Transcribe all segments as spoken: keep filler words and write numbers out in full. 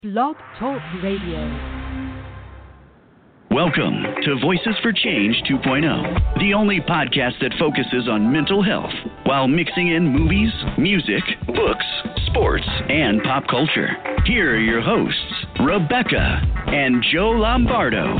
Blog Talk Radio. Welcome to Voices for Change two point oh, the only podcast that focuses on mental health while mixing in movies, music, books, sports, and pop culture. Here are your hosts, Rebecca and Joe Lombardo.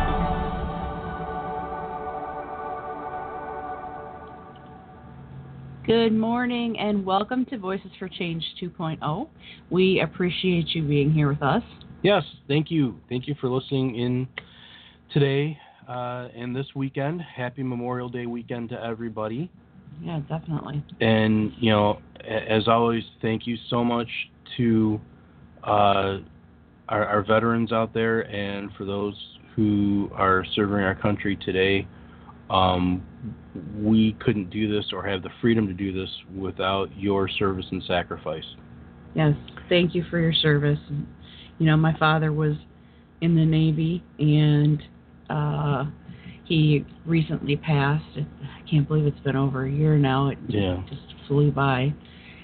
Good morning and welcome to Voices for Change two point oh. We appreciate you being here with us. Yes, thank you. Thank you for listening in today uh, and this weekend. Happy Memorial Day weekend to everybody. Yeah, definitely. And, you know, as always, thank you so much to uh, our, our veterans out there and for those who are serving our country today. Um, we couldn't do this or have the freedom to do this without your service and sacrifice. Yes, thank you for your service. You know, my father was in the Navy, and uh, he recently passed. I can't believe it's been over a year now. It yeah. just flew by.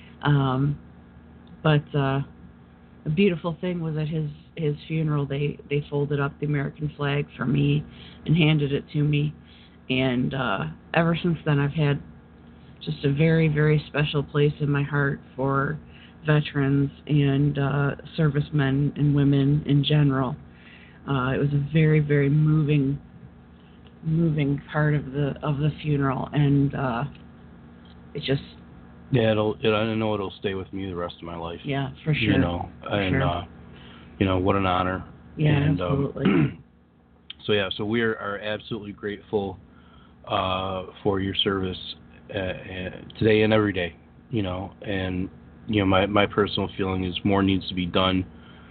Um, but uh, the beautiful thing was at his, his funeral, they, they folded up the American flag for me and handed it to me. And uh, ever since then, I've had just a very, very special place in my heart for veterans and uh, servicemen and women in general. Uh, it was a very, very moving, moving part of the of the funeral, and uh, it just yeah, it'll. It, I know it'll stay with me the rest of my life. Yeah, for sure. You know, for and sure. uh, you know what an honor. Yeah, and, absolutely. Um, so yeah, so we are, are absolutely grateful. Uh, for your service uh, uh, today and every day, you know, and you know my, my personal feeling is more needs to be done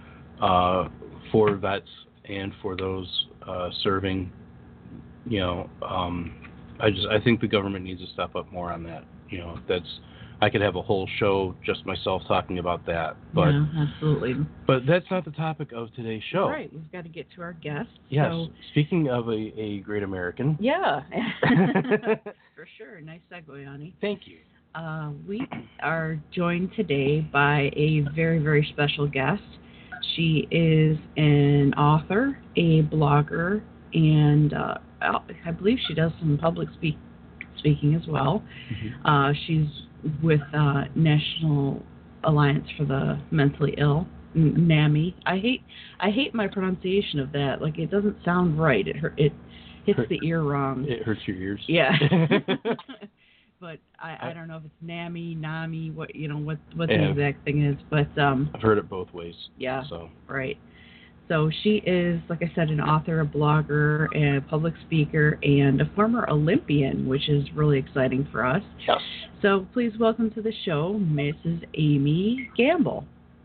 uh, for vets and for those uh, serving. You know, um, I just I think the government needs to step up more on that. You know, that's I could have a whole show just myself talking about that, but yeah, absolutely. But that's not the topic of today's show. Right, we've got to get to our guests. Yes. So, speaking of a, a great American. Yeah, for sure. Nice segue, Ani. Thank you. Uh, we are joined today by a very, very special guest. She is an author, a blogger, and uh, I believe she does some public speak, speaking as well. Mm-hmm. Uh, she's with uh, National Alliance for the Mentally Ill, NAMI. I hate I hate my pronunciation of that. Like, it doesn't sound right. It it hits Hurt, the ear wrong. It hurts your ears. Yeah. But I, I don't know if it's NAMI, NAMI, what you know what what yeah. the exact thing is. But um, I've heard it both ways. Yeah. So right. So she is, like I said, an author, a blogger, a public speaker, and a former Olympian, which is really exciting for us. Yes. So please welcome to the show, Missus Amy Gamble.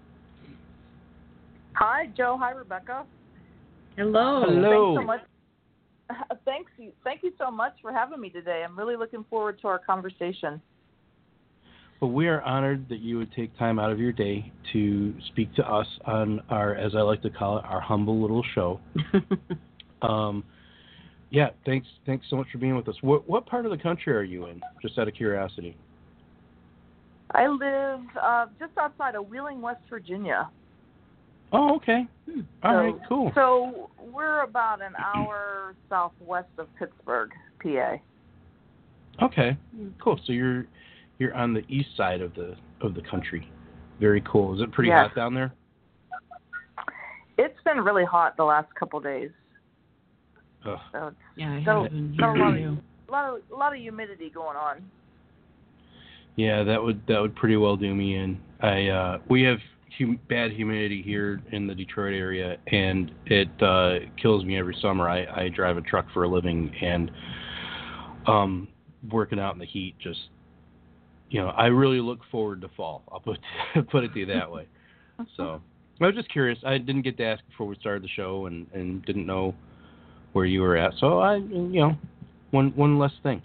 Hi, Joe. Hi, Rebecca. Hello. Hello. Thanks so much. Uh, thanks you. Thank you so much for having me today. I'm really looking forward to our conversation. Well, we are honored that you would take time out of your day to speak to us on our, as I like to call it, our humble little show. um, yeah, thanks. Thanks so much for being with us. What, what part of the country are you in? Just out of curiosity. I live uh, just outside of Wheeling, West Virginia. Oh, okay. Hmm. All so, right, cool. So we're about an hour southwest of Pittsburgh, P A. Okay, cool. So you're you're on the east side of the of the country. Very cool. Is it pretty yes. hot down there? It's been really hot the last couple of days. Ugh. So it's, yeah, I so, haven't so a, lot of, a lot of a lot of humidity going on. Yeah, that would that would pretty well do me in. I uh, we have hum- bad humidity here in the Detroit area, and it uh, kills me every summer. I, I drive a truck for a living, and um, working out in the heat just, you know, I really look forward to fall. I'll put put it to you that way. So I was just curious. I didn't get to ask before we started the show, and, and didn't know where you were at. So I, you know, one one less thing.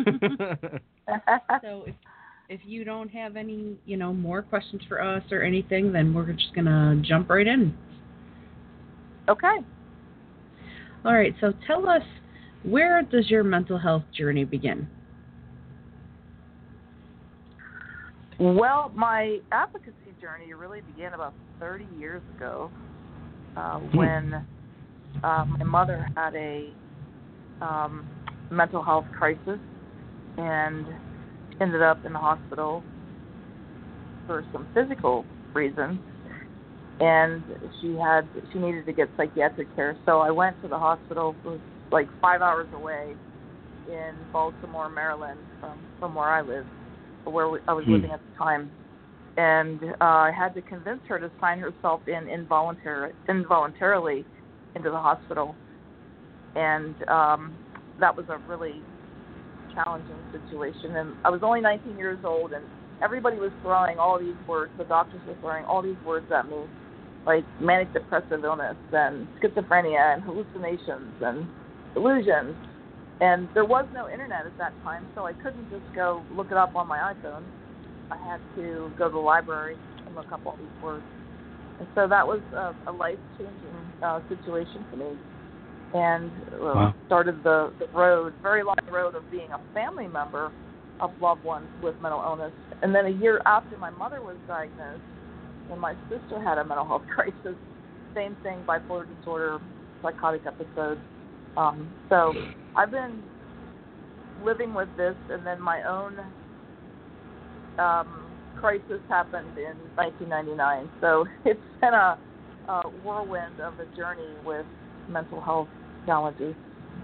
So if if you don't have any, you know, more questions for us or anything, then we're just gonna jump right in. Okay. All right. So tell us, where does your mental health journey begin? Well, my advocacy journey really began about thirty years ago uh, Hmm. when uh, my mother had a um, mental health crisis and ended up in the hospital for some physical reasons, and she had she needed to get psychiatric care. So I went to the hospital. It was like five hours away in Baltimore, Maryland, from from where I live, where we, I was Hmm. living at the time, and uh, I had to convince her to sign herself in involuntary involuntarily into the hospital, and um, that was a really challenging situation. And I was only nineteen years old, and everybody was throwing all these words. The doctors were throwing all these words at me, like manic depressive illness and schizophrenia and hallucinations and delusions. And there was no internet at that time, so I couldn't just go look it up on my iPhone. I had to go to the library and look up all these words. And so that was a, a life-changing uh, situation for me, and uh, Wow. started the, the road, very long road of being a family member of loved ones with mental illness. And then a year after my mother was diagnosed, when my sister had a mental health crisis, same thing, bipolar disorder, psychotic episodes. Um, so I've been living with this, and then my own um, crisis happened in nineteen ninety-nine. So it's been a, a whirlwind of a journey with mental health challenges.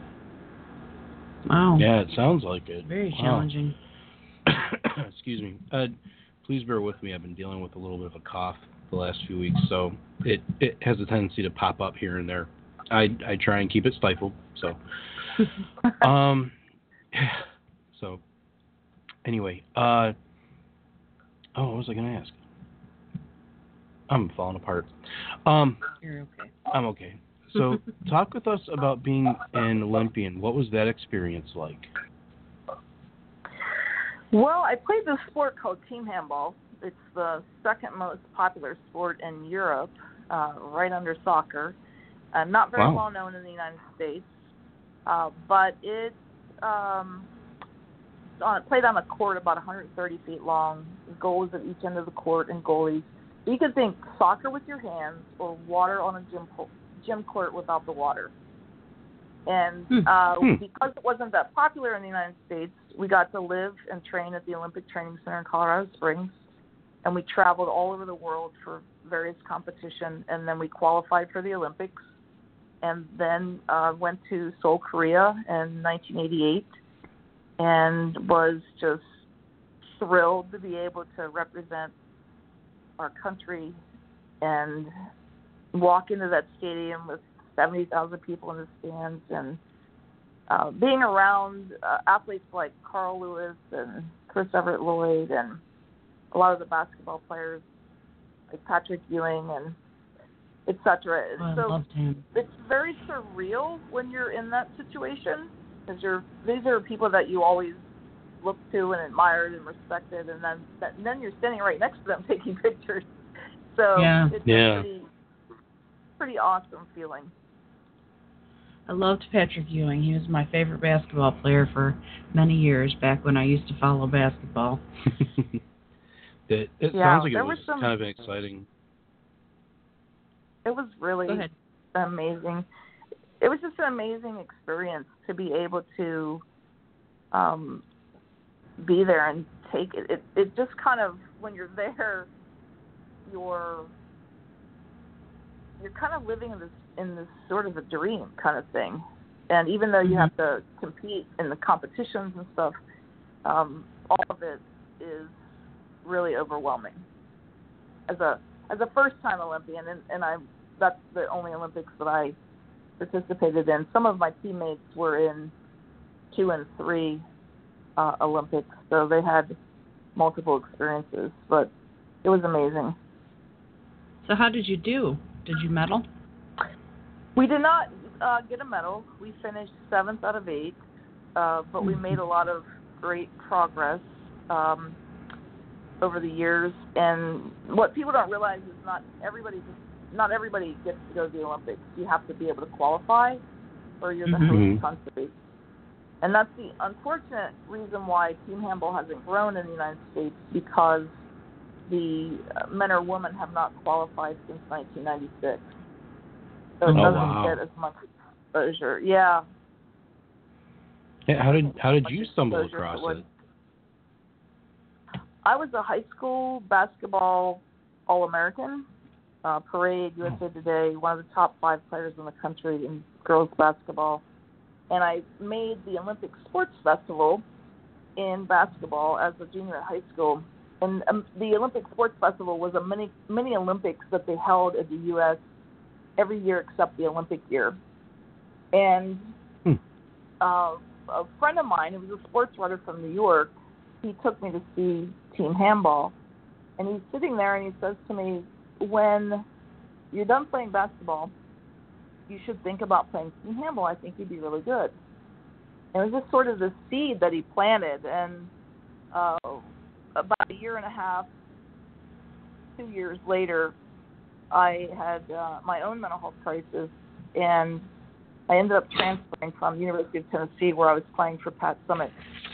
Wow. Yeah, it sounds like it. Very Wow. challenging. Excuse me. Uh, please bear with me. I've been dealing with a little bit of a cough the last few weeks, so it, it has a tendency to pop up here and there. I I try and keep it stifled. So, um, so anyway, uh, oh, what was I going to ask? I'm falling apart. Um, You're okay. I'm okay. So, talk with us about being an Olympian. What was that experience like? Well, I played this sport called team handball. It's the second most popular sport in Europe, uh, right under soccer. Uh, not very Wow. well known in the United States, uh, but it um, on, played on a court about one hundred thirty feet long, goals at each end of the court, and goalies. So you could think soccer with your hands or water on a gym po- gym court without the water. And uh, Hmm. because it wasn't that popular in the United States, we got to live and train at the Olympic Training Center in Colorado Springs, and we traveled all over the world for various competition, and then we qualified for the Olympics, and then uh, went to Seoul, Korea in nineteen eighty-eight, and was just thrilled to be able to represent our country and walk into that stadium with seventy thousand people in the stands, and uh, being around uh, athletes like Carl Lewis and Chris Everett Lloyd and a lot of the basketball players like Patrick Ewing and et cetera. Oh, I So loved him. it's very surreal when you're in that situation, because you're these are people that you always looked to and admired and respected, and then that, and then you're standing right next to them taking pictures. So Yeah. it's Yeah. a pretty pretty awesome feeling. I loved Patrick Ewing. He was my favorite basketball player for many years back when I used to follow basketball. it it Yeah, sounds like it there was was some- kind of exciting. It was really Go ahead. amazing. It was just an amazing experience to be able to um, be there and take it. It it just kind of, when you're there, you're you're kind of living in this in this sort of a dream kind of thing. And even though you Mhm. have to compete in the competitions and stuff, um, all of it is really overwhelming. As a as a first time Olympian, and, and I that's the only Olympics that I participated in. Some of my teammates were in two and three uh, Olympics, so they had multiple experiences, but it was amazing. So how did you do? Did you medal? We did not uh, get a medal. We finished seventh out of eight, uh, but we made a lot of great progress um, over the years. And what people don't realize is not everybody just not everybody gets to go to the Olympics. You have to be able to qualify, or you're the Mhm. host country. And that's the unfortunate reason why team handball hasn't grown in the United States, because the uh, men or women have not qualified since nineteen ninety-six. So it Oh, doesn't wow. get as much exposure. Yeah. Yeah, how did how did Much you stumble exposure across to what- it? I was a high school basketball All-American, uh, Parade, U S A Today, one of the top five players in the country in girls basketball. And I made the Olympic Sports Festival in basketball as a junior at high school. And um, the Olympic Sports Festival was a mini, mini Olympics that they held in the U S every year except the Olympic year. And Hmm. uh, a friend of mine who was a sports writer from New York, he took me to see team handball. And he's sitting there and he says to me, when you're done playing basketball, you should think about playing team handball. I think you'd be really good. And it was just sort of the seed that he planted. And uh, about a year and a half, two years later, I had uh, my own mental health crisis, and I ended up transferring from the University of Tennessee, where I was playing for Pat Summitt.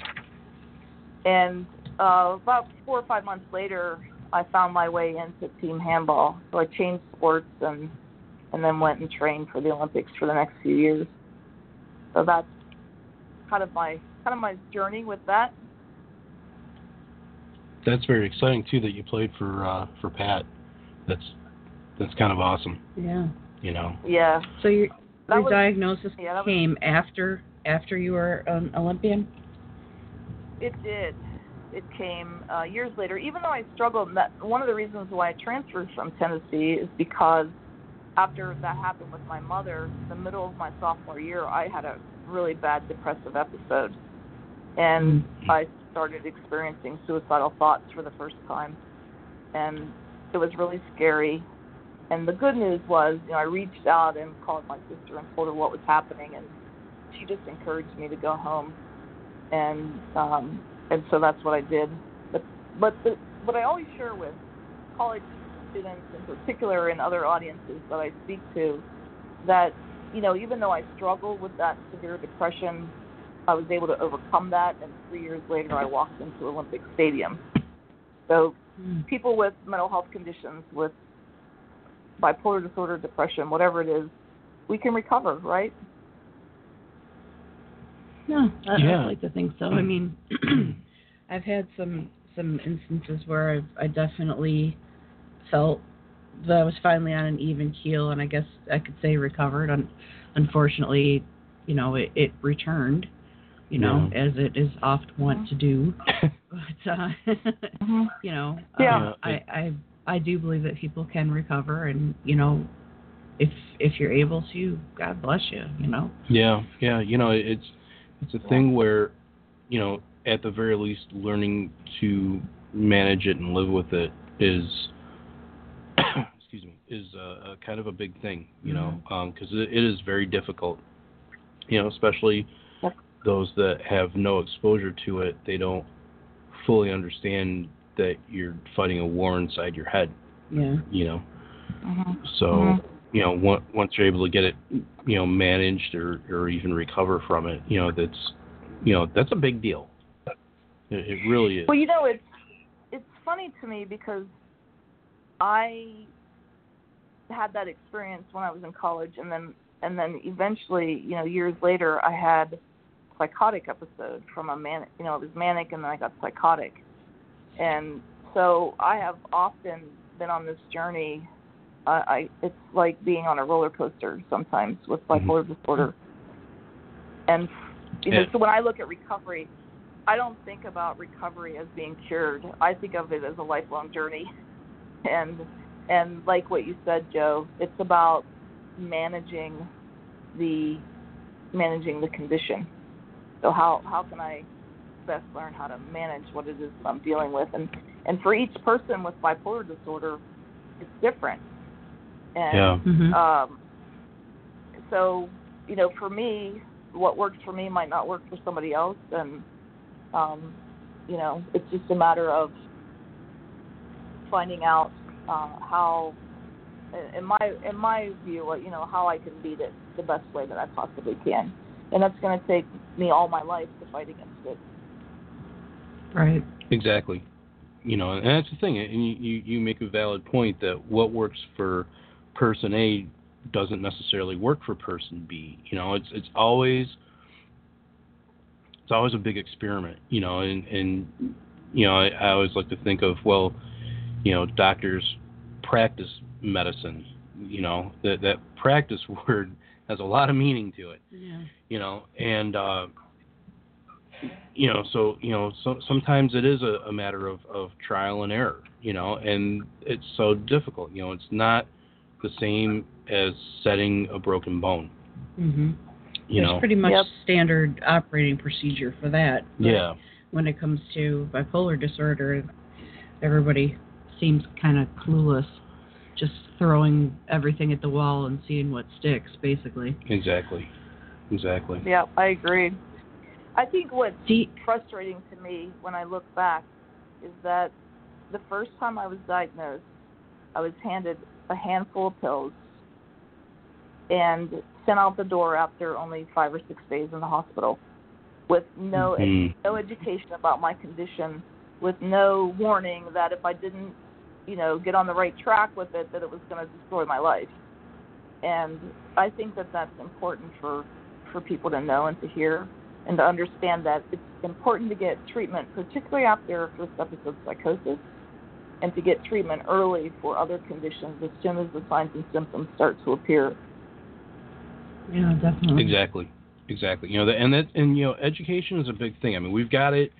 And uh, about four or five months later, I found my way into team handball. So I changed sports and and then went and trained for the Olympics for the next few years. So that's kind of my kind of my journey with that. That's very exciting too that you played for uh, for Pat. That's that's kind of awesome. Yeah. You know. Yeah. So your, That your was- diagnosis yeah, that was- came after after you were an Olympian? It did. It came uh, years later. Even though I struggled, that one of the reasons why I transferred from Tennessee is because after that happened with my mother, the middle of my sophomore year, I had a really bad depressive episode, and Mm-hmm. I started experiencing suicidal thoughts for the first time, and it was really scary. And the good news was, you know, I reached out and called my sister and told her what was happening, and she just encouraged me to go home. And um, and so that's what I did. But but the, what I always share with college students in particular and other audiences that I speak to, that, you know, even though I struggled with that severe depression, I was able to overcome that, and three years later I walked into Olympic Stadium. So Mm. people with mental health conditions, with bipolar disorder, depression, whatever it is, we can recover, right? No, I, Yeah. I'd like to think so. I mean, I've had some some instances where I've I definitely felt that I was finally on an even keel, and I guess I could say recovered. Un- unfortunately, you know, it, it returned, you know, Yeah. as it is oft wont to do. But uh, Mhm. you know, Yeah. uh, I, I I do believe that people can recover, and you know, if if you're able to, God bless you. You know. Yeah, yeah. You know, it's it's a thing where, you know, at the very least, learning to manage it and live with it is, excuse me, is a, a kind of a big thing. You know, because it, it is very difficult. You know, especially those that have no exposure to it. They don't fully understand that you're fighting a war inside your head. Yeah. You know, Mhm. so. Mhm. You know, once once you're able to get it, you know, managed or, or even recover from it, you know, that's, you know, that's a big deal. It, it really is. Well, you know, it's it's funny to me because I had that experience when I was in college, and then and then eventually, you know, years later, I had a psychotic episode from a man. You know, it was manic, and then I got psychotic, and so I have often been on this journey. Uh, I it's like being on a roller coaster sometimes with bipolar Mm-hmm. disorder, and you know, Yeah. so when I look at recovery, I don't think about recovery as being cured. I think of it as a lifelong journey, and and like what you said, Joe, it's about managing the managing the condition. So how how can I best learn how to manage what it is that I'm dealing with, and and for each person with bipolar disorder, it's different. And Yeah. Mm-hmm. um, so, you know, for me, what works for me might not work for somebody else, and um, you know, it's just a matter of finding out uh, how, in my in my view, you know, how I can beat it the best way that I possibly can, and that's going to take me all my life to fight against it. Right. Exactly. you know, and that's the thing. And you, you, you make a valid point that what works for person A doesn't necessarily work for person B. You know, it's it's always it's always a big experiment. You know, and and you know, I, I always like to think of, well, you know, doctors practice medicine. You know, that that practice word has a lot of meaning to it. Yeah. You know, and uh, you know, so you know, so, sometimes it is a, a matter of, of trial and error. You know, and it's so difficult. You know, it's not the same as setting a broken bone. Mm-hmm. You There's know, pretty much Yep. standard operating procedure for that. But yeah, when it comes to bipolar disorder, everybody seems kind of clueless, just throwing everything at the wall and seeing what sticks, basically. exactly, exactly. Yeah, I agree. I think what's See, frustrating to me when I look back is that the first time I was diagnosed, I was handed a handful of pills and sent out the door after only five or six days in the hospital with no Mhm. no education about my condition, with no warning that if I didn't, you know, get on the right track with it, that it was going to destroy my life. And I think that that's important for, for people to know and to hear and to understand that it's important to get treatment, particularly after first episode psychosis, and to get treatment early for other conditions as soon as the signs and symptoms start to appear. yeah, definitely. Exactly, exactly. You know, the, and that, and you know, education is a big thing. I mean, we've got it.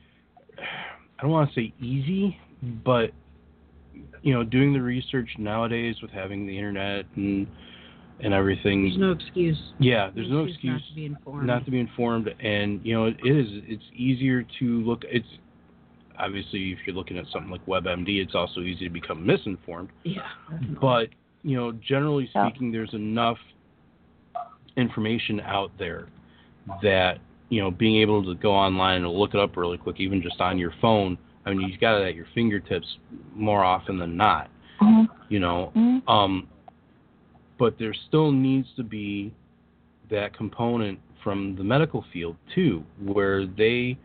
I don't want to say easy, but you know, doing the research nowadays with having the internet and and everything. There's no excuse. Yeah, there's no excuse not to be informed. not to be informed, and you know, it is. It's easier to look. It's obviously if you're looking at something like WebMD, it's also easy to become misinformed. Yeah, definitely. But you know, generally Yeah. speaking, there's enough information out there that you know, being able to go online and look it up really quick, even just on your phone. I mean, you've got it at your fingertips more often than not. Mm-hmm. You know, Mm-hmm. um, but there still needs to be that component from the medical field too, where they,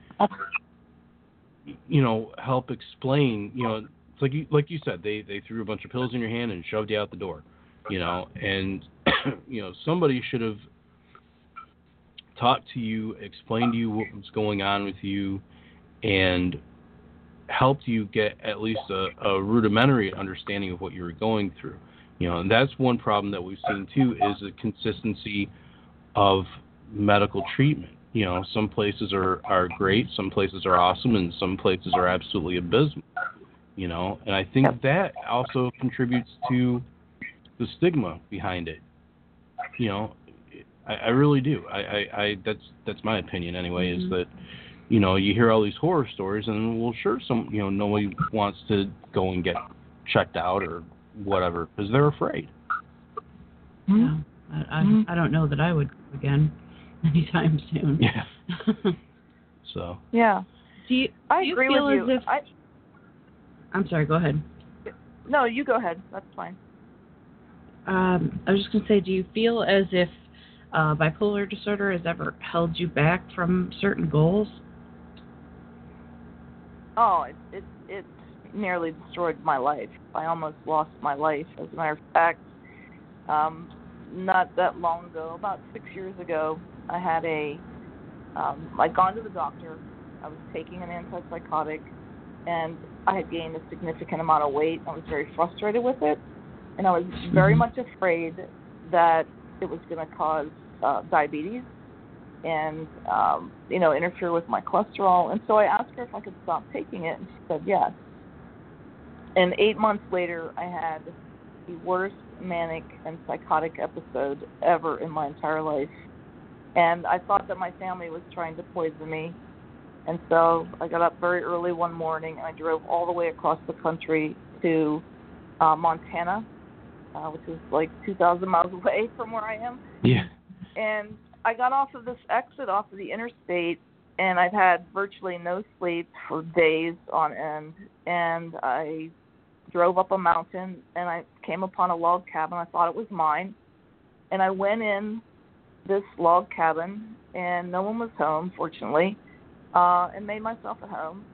you know, help explain. You know, it's like you, like you said, they they threw a bunch of pills in your hand and shoved you out the door. You know, and you know, somebody should have talked to you, explained to you what was going on with you, and helped you get at least a, a rudimentary understanding of what you were going through. You know, and that's one problem that we've seen too, is the consistency of medical treatment. You know, some places are, are great, some places are awesome, and some places are absolutely abysmal. You know, and I think that also contributes to the stigma behind it. You know, I, I really do. I, I, I that's that's my opinion anyway. Mm-hmm. Is that, you know, you hear all these horror stories, and well, sure, some, you know, nobody wants to go and get checked out or whatever because they're afraid. Yeah, I, I, I don't know that I would again anytime soon. Yeah. So. Yeah. Do you, I do you agree feel with as you. if I, I'm sorry, go ahead. no, you go ahead. That's fine. Um, I was just going to say, do you feel as if uh, bipolar disorder has ever held you back from certain goals? Oh, it, it, it nearly destroyed my life. I almost lost my life. As a matter of fact, um, not that long ago, about six years ago, I had a, um, I'd gone to the doctor. I was taking an antipsychotic, and I had gained a significant amount of weight. I was very frustrated with it, and I was very much afraid that it was going to cause uh, diabetes and, um, you know, interfere with my cholesterol. And so I asked her if I could stop taking it, and she said yes. And eight months later, I had the worst manic and psychotic episode ever in my entire life. And I thought that my family was trying to poison me. And so I got up very early one morning, and I drove all the way across the country to uh, Montana, uh, which is like two thousand miles away from where I am. Yeah. And I got off of this exit off of the interstate, and I'd had virtually no sleep for days on end. And I drove up a mountain, and I came upon a log cabin. I thought it was mine. And I went in this log cabin, and no one was home, fortunately, uh, and made myself at home.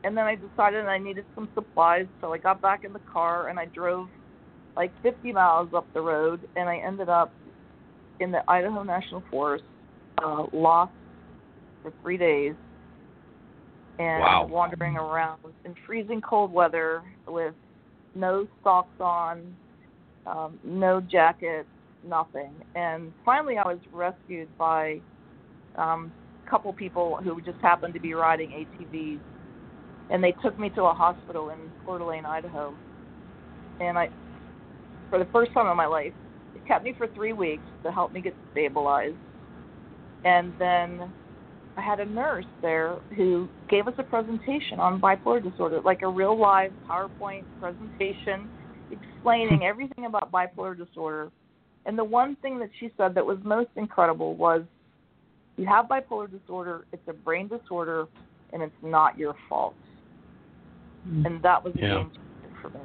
and then I decided I needed some supplies, so I got back in the car and I drove like fifty miles up the road, and I ended up in the Idaho National Forest, uh, lost for three days, and wow. wandering around in freezing cold weather with no socks on, um, no jacket, nothing. And finally I was rescued by um, a couple people who just happened to be riding A T Vs, and they took me to a hospital in Coeur d'Alene, Idaho. And I, for the first time in my life, it kept me for three weeks to help me get stabilized. And then I had a nurse there who gave us a presentation on bipolar disorder, like a real live PowerPoint presentation explaining everything about bipolar disorder. And the one thing that she said that was most incredible was, you have bipolar disorder, it's a brain disorder, and it's not your fault. Mm. And that was a yeah. game changer for me.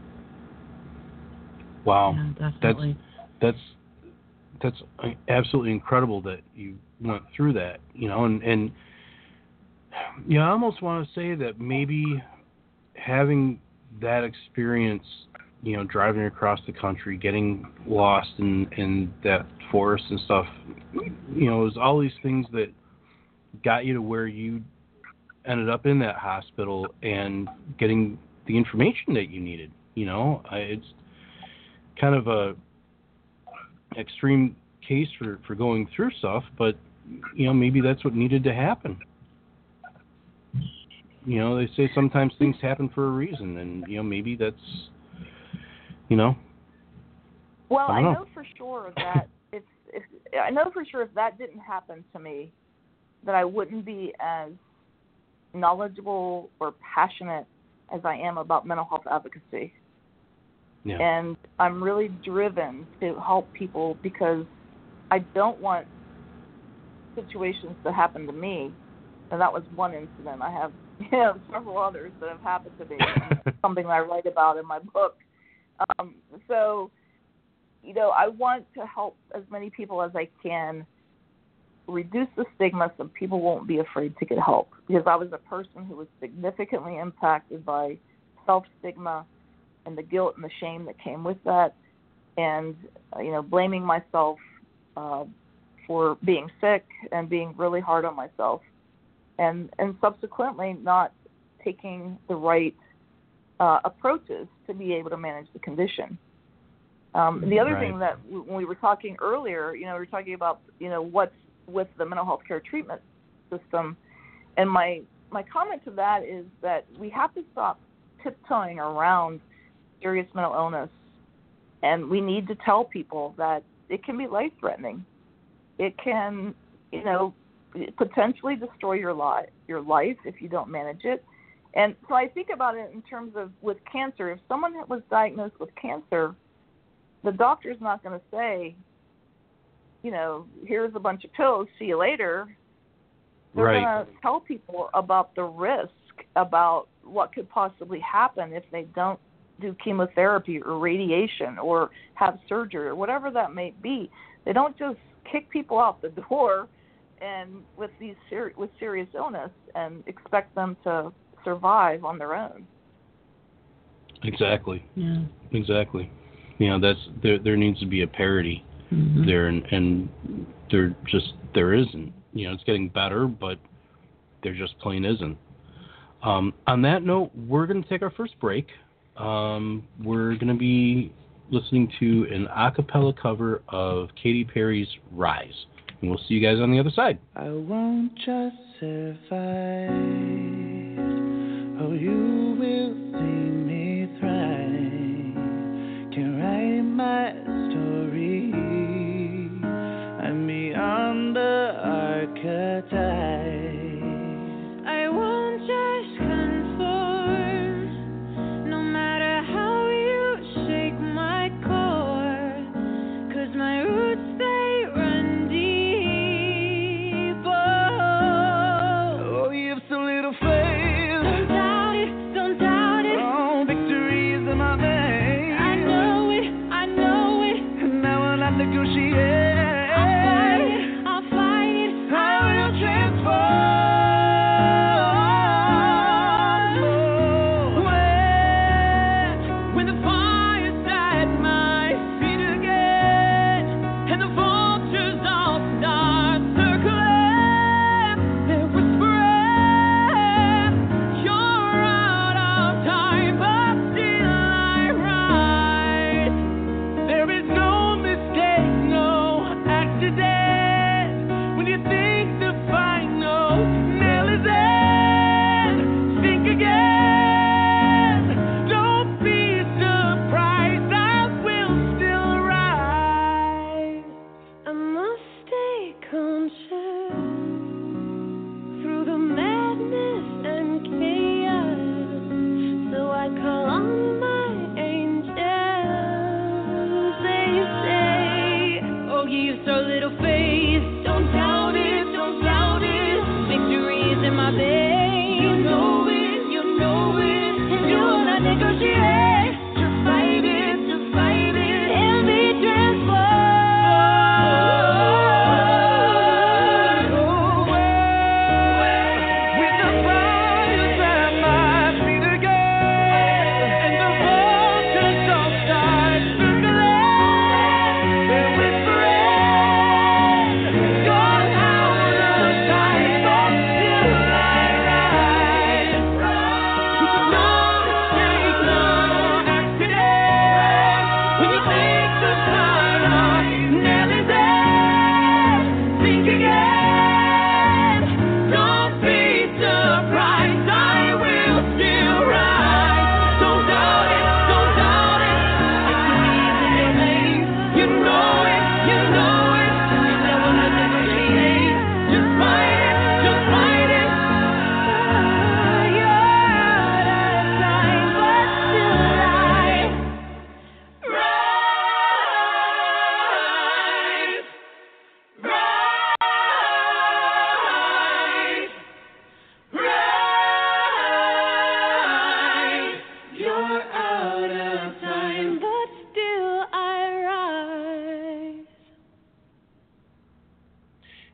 Wow. Yeah, definitely. That's that's that's absolutely incredible that you went through that, you know, and, and you know, I almost want to say that maybe having that experience, you know, driving across the country, getting lost in, in that forest and stuff, you know, it was all these things that got you to where you ended up in that hospital and getting the information that you needed. You know, I, it's kind of a extreme case for, for going through stuff, but, you know, maybe that's what needed to happen. You know, they say sometimes things happen for a reason, and, you know, maybe that's, you know. Well, I, I know. know for sure that if, if I know for sure if that didn't happen to me, that I wouldn't be as knowledgeable or passionate as I am about mental health advocacy. Yeah. And I'm really driven to help people because I don't want situations to happen to me. And that was one incident. I have you know, several others that have happened to me, something that I write about in my book. Um, so, you know, I want to help as many people as I can reduce the stigma so people won't be afraid to get help. Because I was a person who was significantly impacted by self-stigma and the guilt and the shame that came with that, and, uh, you know, blaming myself uh, for being sick and being really hard on myself, and, and subsequently not taking the right uh, approaches to be able to manage the condition. Um, and the other right. thing that w- when we were talking earlier, you know, we were talking about, you know, what's with the mental health care treatment system, and my my comment to that is that we have to stop tiptoeing around serious mental illness, and we need to tell people that it can be life-threatening. It can, you know, potentially destroy your life, your life if you don't manage it. And so I think about it in terms of with cancer. If someone was diagnosed with cancer, the doctor's not going to say, you know, here's a bunch of pills, see you later. They're right. going to tell people about the risk, about what could possibly happen if they don't do chemotherapy or radiation or have surgery or whatever that may be. They don't just kick people out the door and with these ser- with serious illness and expect them to survive on their own. Exactly. Yeah. Exactly. You know, that's there. There needs to be a parity mm-hmm. there, and, and there just there isn't. You know, it's getting better, but there just plain isn't. Um, on that note, we're going to take our first break. Um, we're going to be listening to an a cappella cover of Katy Perry's Rise. And we'll see you guys on the other side. I won't just survive. Oh, you will see me thrive. Can write my story. I'm beyond the archetype. I won't just conform, no matter how you shake my core, 'cause my roots, they run deep. Oh, you have so little faith. Don't doubt it, don't doubt it. Oh, victory's in my veins. I know it, I know it. And now I'll not negotiate.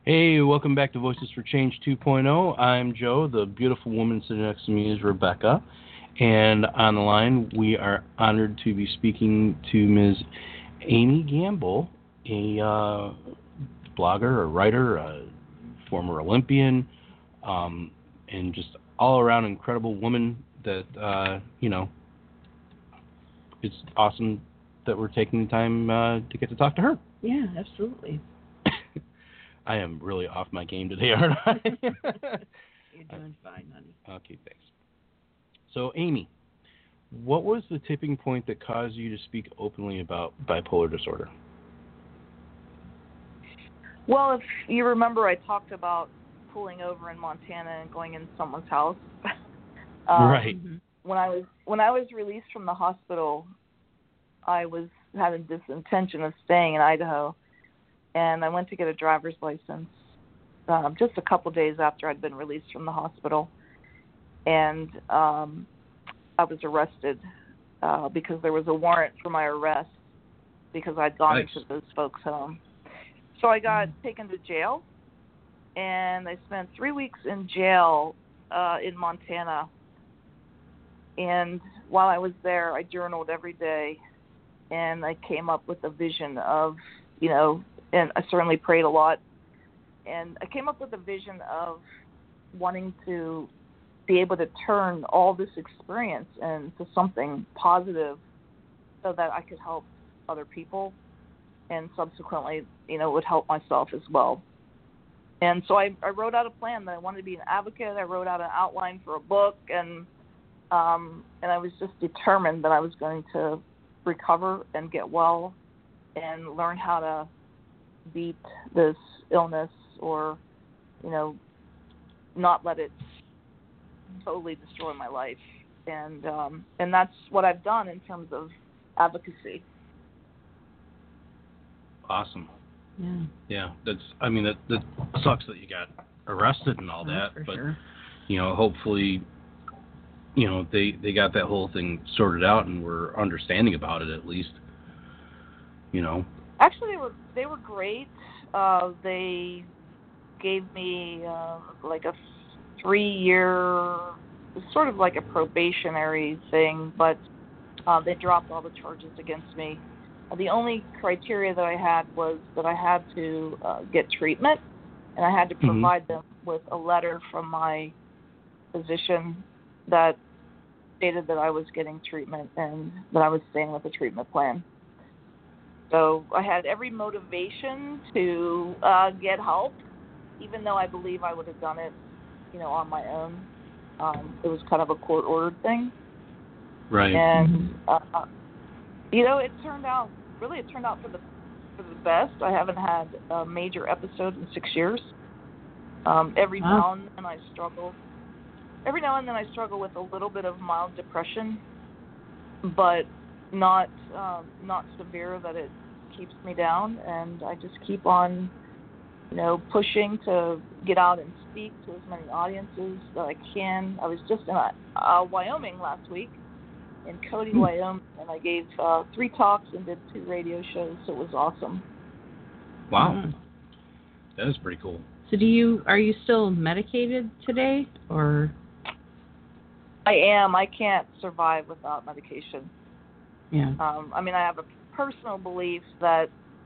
Hey, welcome back to Voices for Change two point oh. I'm Joe. The beautiful woman sitting next to me is Rebecca. And on the line, we are honored to be speaking to Miz Amy Gamble, a uh, blogger, a writer, a former Olympian, um, and just all-around incredible woman that, uh, you know, it's awesome that we're taking the time uh, to get to talk to her. Yeah, absolutely. I am really off my game today, aren't I? You're doing fine, honey. Okay, thanks. So, Amy, what was the tipping point that caused you to speak openly about bipolar disorder? Well, if you remember, I talked about pulling over in Montana and going in someone's house. um, right. When I was when I was released from the hospital, I was having this intention of staying in Idaho. And I went to get a driver's license um, just a couple days after I'd been released from the hospital. And um, I was arrested uh, because there was a warrant for my arrest because I'd gone nice. into those folks' home. So I got mm-hmm. taken to jail, and I spent three weeks in jail uh, in Montana. And while I was there, I journaled every day, and I came up with a vision of, you know, and I certainly prayed a lot. And I came up with a vision of wanting to be able to turn all this experience into something positive so that I could help other people and subsequently, you know, would help myself as well. And so I, I wrote out a plan that I wanted to be an advocate. I wrote out an outline for a book, and um, and I was just determined that I was going to recover and get well and learn how to beat this illness, or, you know, not let it totally destroy my life. And um, and that's what I've done in terms of advocacy. Awesome. Yeah. Yeah, that's, I mean, that, that sucks that you got arrested and all that, for but, sure. you know, hopefully, you know, they, they got that whole thing sorted out and were understanding about it at least, you know. Actually, they were they were great. Uh, they gave me uh, like a three-year, sort of like a probationary thing, but uh, they dropped all the charges against me. Uh, the only criteria that I had was that I had to uh, get treatment, and I had to provide mm-hmm. them with a letter from my physician that stated that I was getting treatment and that I was staying with the treatment plan. So I had every motivation to uh, get help, even though I believe I would have done it, you know, on my own. Um, it was kind of a court-ordered thing. Right. And, uh, you know, it turned out, really it turned out for the for the best. I haven't had a major episode in six years. Um, every huh? now and then I struggle. Every now and then I struggle with a little bit of mild depression, but not um, not severe that it keeps me down, and I just keep on, you know, pushing to get out and speak to as many audiences that I can. I was just in uh, uh, Wyoming last week, in Cody, mm. Wyoming, and I gave uh, three talks and did two radio shows, so it was awesome. Wow. Mm. That is pretty cool. So do you, are you still medicated today, or? I am. I can't survive without medication. Yeah. Um, I mean, I have a personal belief that,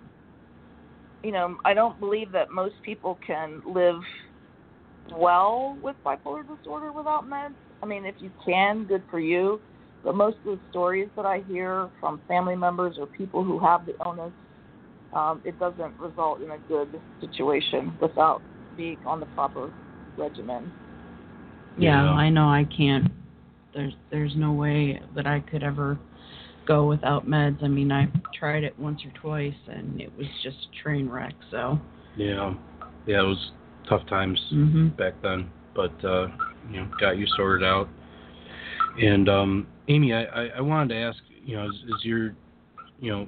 you know, I don't believe that most people can live well with bipolar disorder without meds. I mean, if you can, good for you. But most of the stories that I hear from family members or people who have the illness, um, it doesn't result in a good situation without being on the proper regimen. Yeah, yeah. I know I can't. There's there's no way that I could ever go without meds. I mean, I tried it once or twice, and it was just a train wreck. So. Yeah, yeah, it was tough times mm-hmm. back then, but uh, you know, got you sorted out. And um, Amy, I, I, I wanted to ask, you know, is, is your, you know,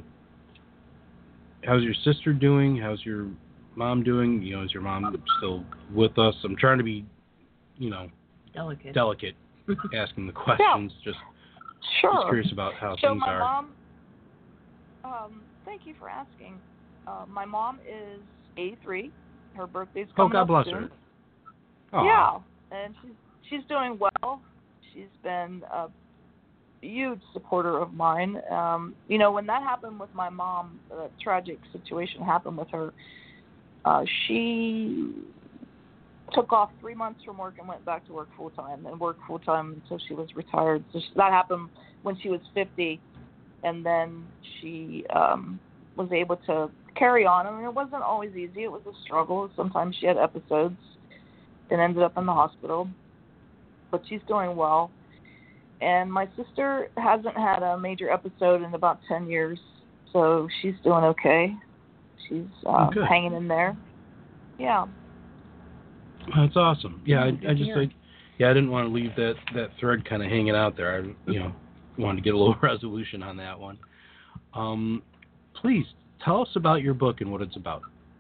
how's your sister doing? How's your mom doing? You know, is your mom still with us? I'm trying to be, you know, delicate, delicate, asking the questions. Yeah. Just, sure. just curious about how so things my are. Mom, um, thank you for asking. Uh, my mom is eighty-three, Her birthday's Oh, coming God up bless soon. her. Aw. Yeah, and she's she's doing well. She's been a huge supporter of mine. Um, you know, when that happened with my mom, the tragic situation happened with her. Uh, she took off three months from work and went back to work full time, and worked full time until she was retired. So she, that happened when she was fifty, and then she um, was able to carry on. I mean, it wasn't always easy. It was a struggle. Sometimes she had episodes and ended up in the hospital, but she's doing well. And my sister hasn't had a major episode in about ten years, so she's doing okay. She's uh, Okay. hanging in there. Yeah. That's awesome. Yeah, I, I just hear. like, yeah, I didn't want to leave that, that thread kind of hanging out there. I, you know, wanted to get a little resolution on that one. Um, please tell us about your book and what it's about.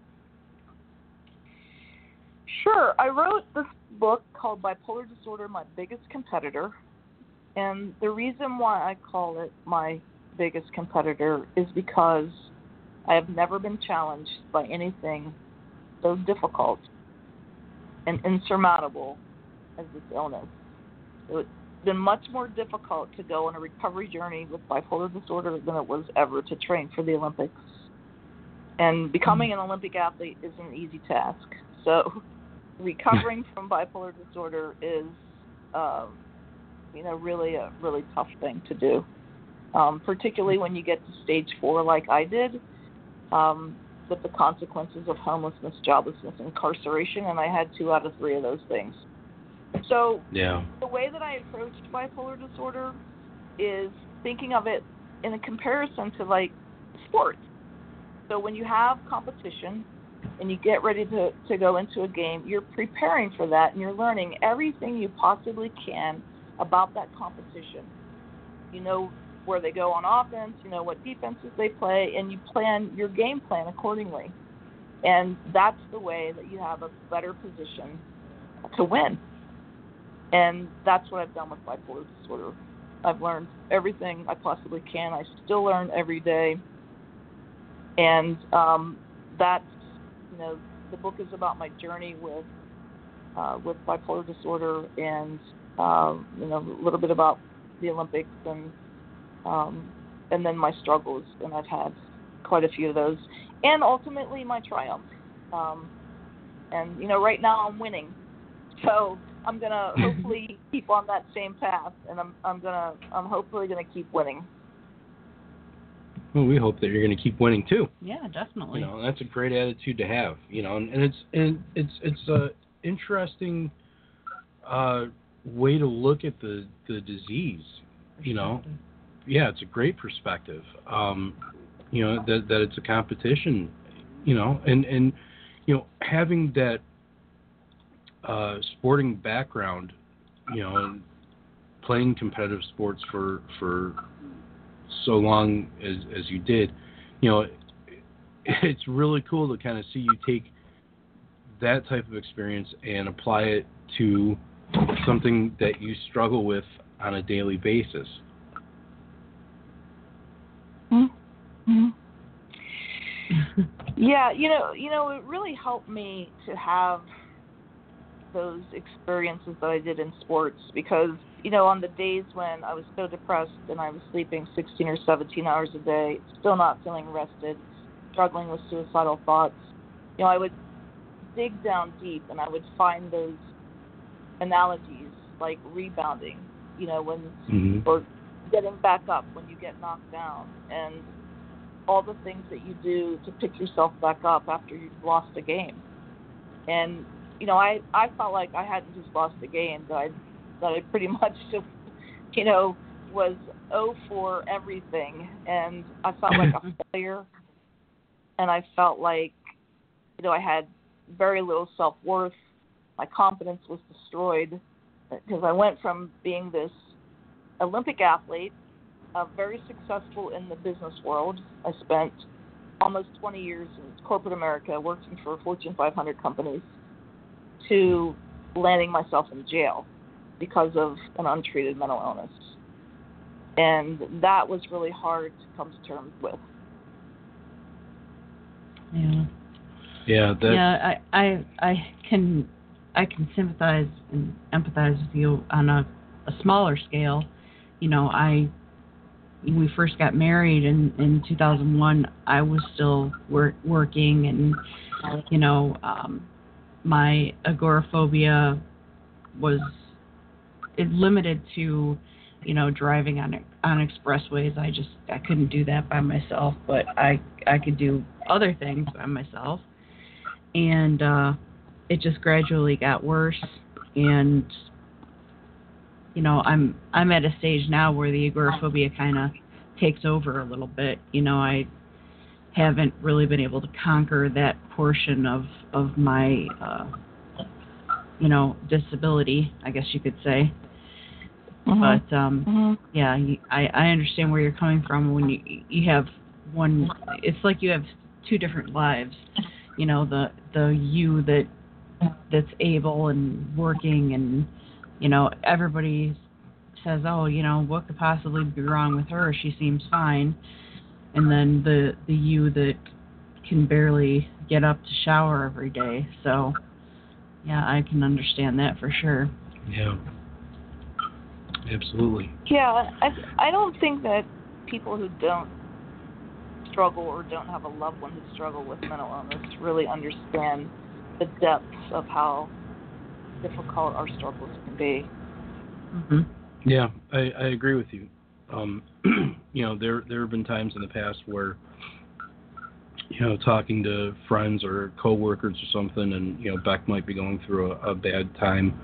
Sure. I wrote this book called Bipolar Disorder, My Biggest Competitor. And the reason why I call it my biggest competitor is because I have never been challenged by anything so difficult and insurmountable as this illness. It's been much more difficult to go on a recovery journey with bipolar disorder than it was ever to train for the Olympics. And becoming an Olympic athlete is an easy task. So recovering from bipolar disorder is, um, you know, really a really tough thing to do, um, particularly when you get to stage four like I did, um, with the consequences of homelessness, joblessness, incarceration, and I had two out of three of those things. So Yeah. the way that I approached bipolar disorder is thinking of it in a comparison to, like, sports. So when you have competition and you get ready to, to go into a game, you're preparing for that, and you're learning everything you possibly can about that competition. You know where they go on offense, you know what defenses they play, and you plan your game plan accordingly. And that's the way that you have a better position to win. And that's what I've done with bipolar disorder. I've learned everything I possibly can. I still learn every day. And um, that's, you know, the book is about my journey with uh, with bipolar disorder, and uh, you know, a little bit about the Olympics, and um, and then my struggles, and I've had quite a few of those, and ultimately my triumph. Um, and you know, right now I'm winning, so I'm gonna hopefully keep on that same path, and I'm I'm gonna I'm hopefully gonna keep winning. Well, we hope that you're going to keep winning too. Yeah, definitely. You know, that's a great attitude to have. You know, and, and it's and it's it's a interesting uh, way to look at the the disease. You know, yeah, it's a great perspective. Um, you know, that that it's a competition. You know, and and you know, having that uh, sporting background. You know, and playing competitive sports for for so long as as you did, you know, it's really cool to kind of see you take that type of experience and apply it to something that you struggle with on a daily basis. Mm-hmm. Yeah, you know, you know, it really helped me to have those experiences that I did in sports, because, you know, on the days when I was so depressed and I was sleeping sixteen or seventeen hours a day, still not feeling rested, struggling with suicidal thoughts, you know, I would dig down deep and I would find those analogies like rebounding, you know, when, Mm-hmm. or getting back up when you get knocked down, and all the things that you do to pick yourself back up after you've lost a game. And you know, I, I felt like I hadn't just lost a game, that I, that I pretty much just, you know, was oh for everything. And I felt like a failure. And I felt like, you know, I had very little self-worth. My confidence was destroyed, because I went from being this Olympic athlete, uh, very successful in the business world. I spent almost twenty years in corporate America working for Fortune five hundred companies, to landing myself in jail because of an untreated mental illness. And that was really hard to come to terms with. Yeah. Yeah, that. Yeah, I, I, I can, I can sympathize and empathize with you on a, a smaller scale. You know, I, when we first got married in, in two thousand one, I was still work, working and, you know, um, my agoraphobia was it limited to, you know, driving on on expressways. I just I couldn't do that by myself, but I I could do other things by myself, and uh, it just gradually got worse. And you know, I'm I'm at a stage now where the agoraphobia kind of takes over a little bit. You know, I haven't really been able to conquer that portion of of my uh, you know disability, I guess you could say. Mm-hmm. But um, mm-hmm. yeah, I I understand where you're coming from when you you have one. It's like you have two different lives. You know, the the you that that's able and working, and you know everybody says, oh, you know, what could possibly be wrong with her? She seems fine. And then the the you that can barely get up to shower every day. So, yeah, I can understand that for sure. Yeah, absolutely. Yeah, I I don't think that people who don't struggle or don't have a loved one who struggle with mental illness really understand the depths of how difficult our struggles can be. Mm-hmm. Yeah, I, I agree with you. Um, you know, there there have been times in the past where, you know, talking to friends or coworkers or something, and you know, Beck might be going through a, a bad time,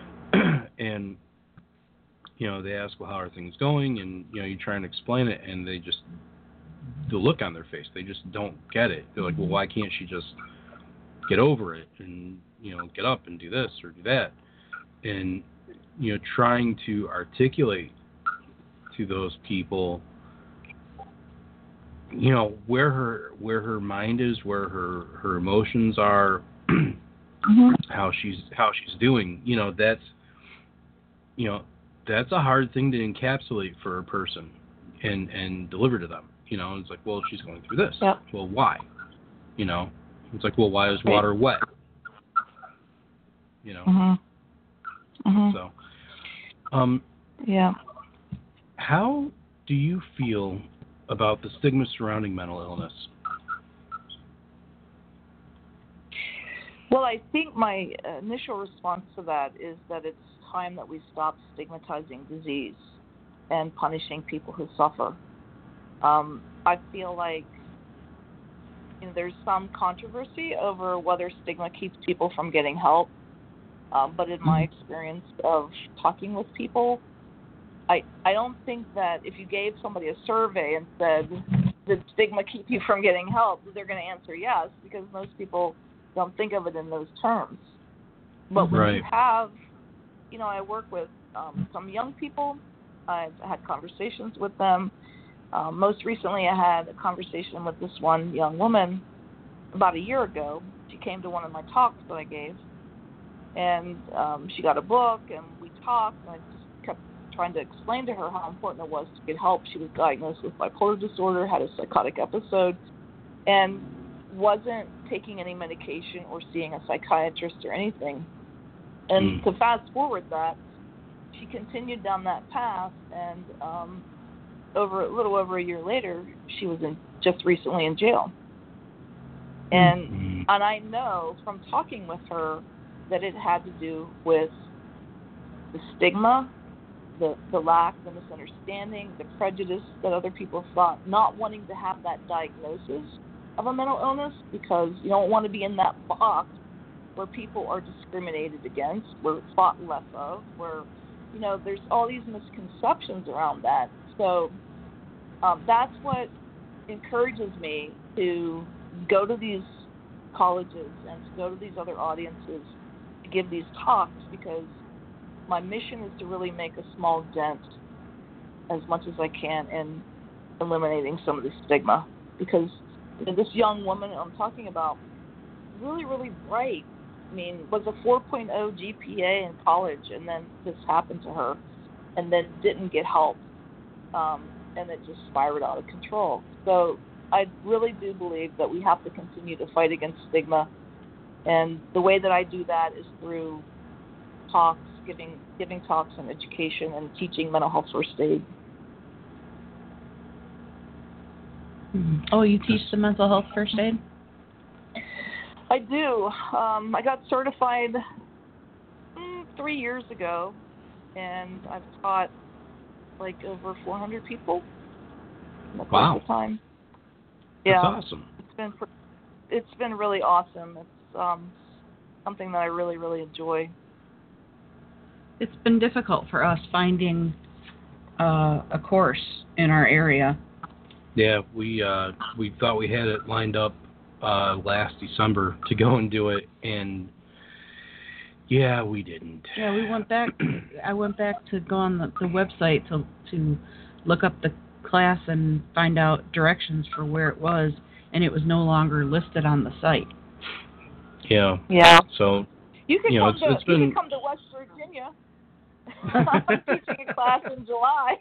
and you know, they ask, well, how are things going? And you know, you try and explain it, and they just the look on their face, they just don't get it. They're like, well, why can't she just get over it and you know, get up and do this or do that? And you know, trying to articulate to those people, you know, where her where her mind is, where her, her emotions are, mm-hmm. how she's how she's doing. You know, that's you know, that's a hard thing to encapsulate for a person and, and deliver to them. You know, it's like, well, she's going through this. Yep. Well, why? You know, it's like, well, why is water wet? You know. Mm-hmm. Mm-hmm. So. Um, yeah. How do you feel about the stigma surrounding mental illness? Well, I think my initial response to that is that it's time that we stop stigmatizing disease and punishing people who suffer. Um, I feel like you know, there's some controversy over whether stigma keeps people from getting help. Um, but in my experience of talking with people, I I don't think that if you gave somebody a survey and said, did stigma keep you from getting help, they're going to answer yes, because most people don't think of it in those terms. But when right. you have, you know, I work with um, some young people. I've had conversations with them. Um, most recently, I had a conversation with this one young woman about a year ago. She came to one of my talks that I gave. And um, she got a book, and we talked, and I just kept trying to explain to her how important it was to get help. She was diagnosed with bipolar disorder, had a psychotic episode, and wasn't taking any medication or seeing a psychiatrist or anything. And mm. to fast forward that, she continued down that path, and um, over a little over a year later, she was in just recently in jail. And mm. and I know from talking with her that it had to do with the stigma, the, the lack, the misunderstanding, the prejudice that other people thought, not wanting to have that diagnosis of a mental illness because you don't want to be in that box where people are discriminated against, where it's thought less of, where, you know, there's all these misconceptions around that. So um, that's what encourages me to go to these colleges and to go to these other audiences to give these talks, because my mission is to really make a small dent as much as I can in eliminating some of the stigma. Because you know, this young woman I'm talking about, really, really bright, I mean, was a four point oh G P A in college, and then this happened to her, and then didn't get help, um, and it just spiraled out of control. So I really do believe that we have to continue to fight against stigma, and the way that I do that is through talks, giving giving talks on education and teaching mental health first aid. Oh, you teach the mental health first aid? I do. Um, I got certified mm, three years ago, and I've taught like over four hundred people in the course Wow. of time. Yeah, That's awesome. It's been pr- it's been really awesome. It's um, something that I really really enjoy. It's been difficult for us finding uh, a course in our area. Yeah, we uh, we thought we had it lined up uh, last December to go and do it, and yeah, we didn't. Yeah, we went back. I went back to go on the, the website to to look up the class and find out directions for where it was, and it was no longer listed on the site. Yeah. Yeah. So You can you know, come it's, to it's been. you can come to West Virginia. I'm teaching a class in July.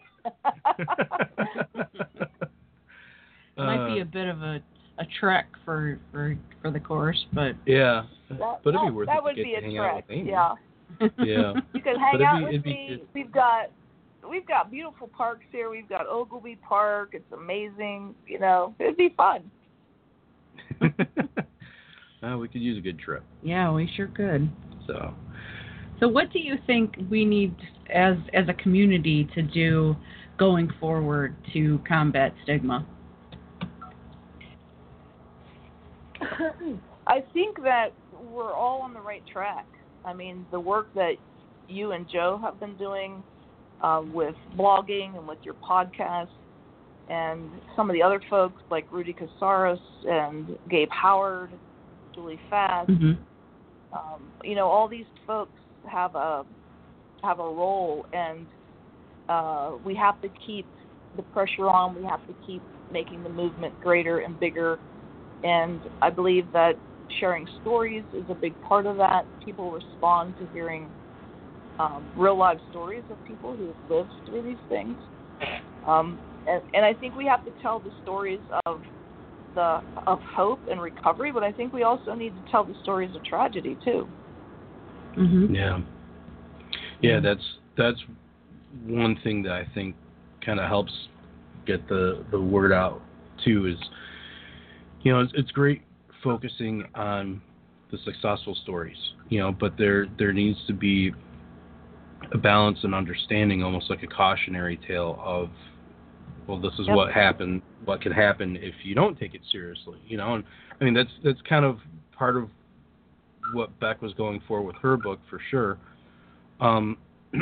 It might be a bit of a, a trek for, for for the course, but Yeah, That, but it'd be that- worth that it would to get be to a hang out trek. with Amy. Yeah. Yeah. You can But hang it'd out be- with it'd be- me. it- We've got we've got beautiful parks here. We've got Ogilvy Park. It's amazing. You know, it'd be fun. Uh, we could use a good trip. yeah, we sure could. So So what do you think we need as as a community to do going forward to combat stigma? I think that we're all on the right track. I mean, the work that you and Joe have been doing uh, with blogging and with your podcast, and some of the other folks like Rudy Casares and Gabe Howard, Julie Fast, Mm-hmm. um, you know, all these folks have a have a role, and uh, we have to keep the pressure on. We have to keep making the movement greater and bigger. And I believe that sharing stories is a big part of that. People respond to hearing um, real life stories of people who have lived through these things. Um, and, and I think we have to tell the stories of the of hope and recovery, but I think we also need to tell the stories of tragedy too. Mm-hmm. yeah, yeah, that's that's one thing that I think kind of helps get the the word out too. Is you know it's, it's great focusing on the successful stories, you know, but there there needs to be a balance and understanding, almost like a cautionary tale of, well, this is Yep. what happened, what can happen if you don't take it seriously, you know. And I mean, that's that's kind of part of what Beck was going for with her book, for sure. Um,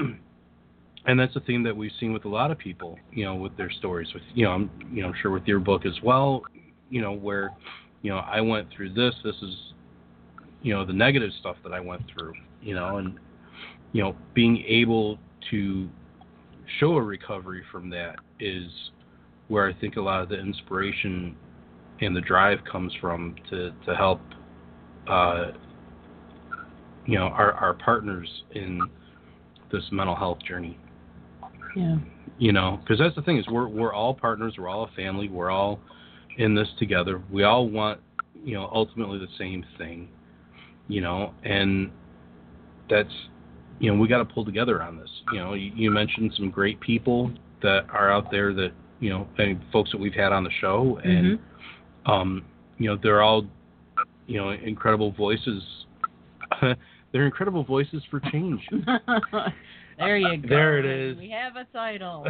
and that's a theme that we've seen with a lot of people, you know, with their stories. With you know, I'm you know, I'm sure with your book as well, you know, where you know I went through this. This is you know the negative stuff that I went through, you know, and you know being able to show a recovery from that is where I think a lot of the inspiration and the drive comes from to to help uh, you know our, our partners in this mental health journey. Yeah. You know, because that's the thing is we're we're all partners, we're all a family, we're all in this together. We all want you know ultimately the same thing, you know, and that's you know we got to pull together on this. You know, you, you mentioned some great people that are out there that you know, I mean, folks that we've had on the show, and Mm-hmm. um, you know, they're all you know incredible voices. They're incredible voices for change. There you go. There it is. We have a title.